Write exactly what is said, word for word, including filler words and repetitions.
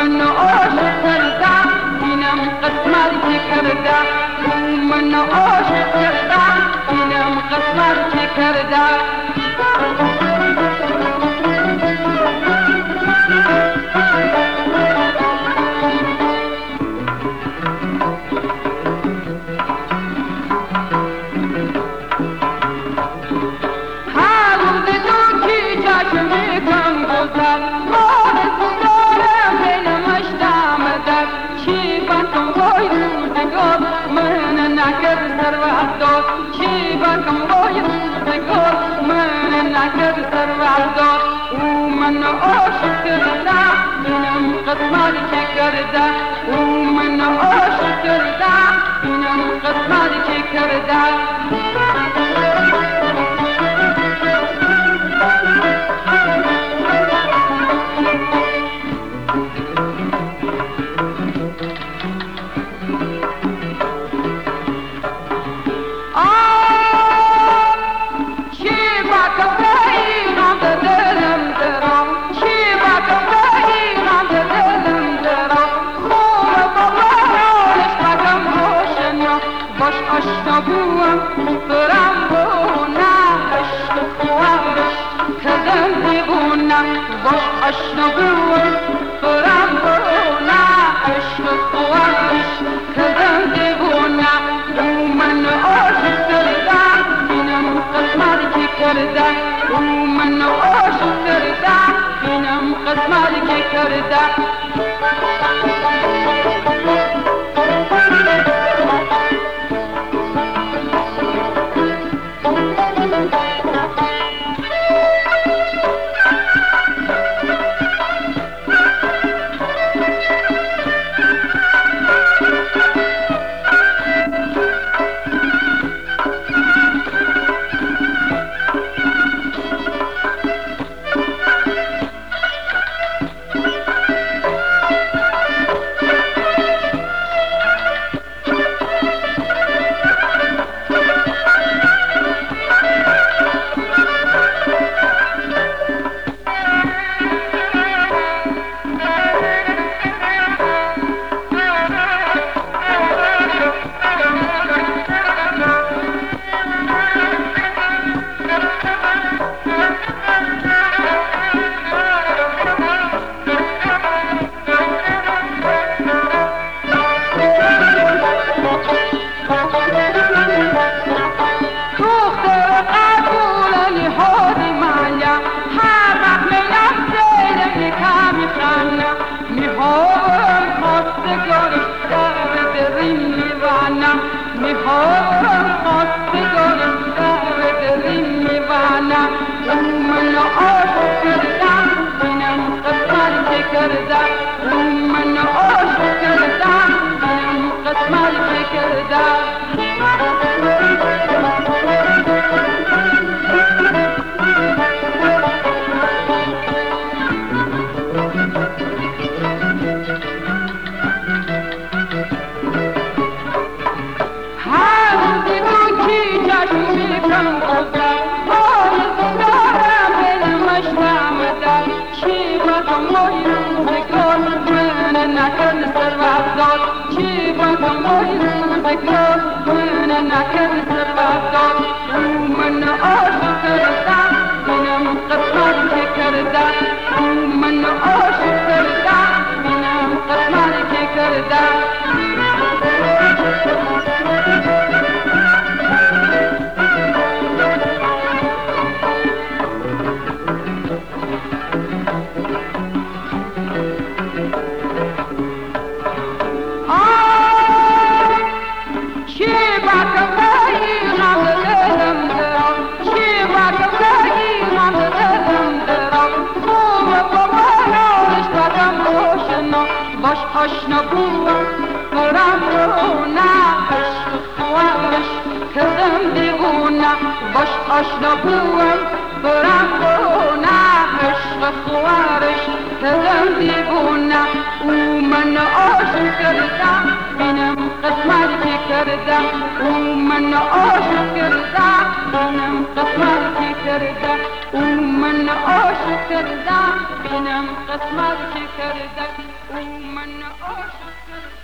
من عاشق کردم اینم قسمت که کردم من عاشق کردم اینم قسمت که کردم من عاشق کردم اینم قسمت که کردم من عاشق کردم اینم قسمت که کردم آشنا بود برم برونه عشق خوارش کردم دیوونه او من عاشق کردم اینم قسمت که کردم او من عاشق کردم اینم قسمت که کردم آشنا بود برم برونه عشق خوارش کردم دیوونه باش آشنا بود برم برونه عشق خوارش کردم دیوونه او من عاشق کردم اینم قسمت که کردم او من عاشق کردم اینم قسمت که کرده او من عاشق کرده بینم قسمت چه کرده او من عاشق کرده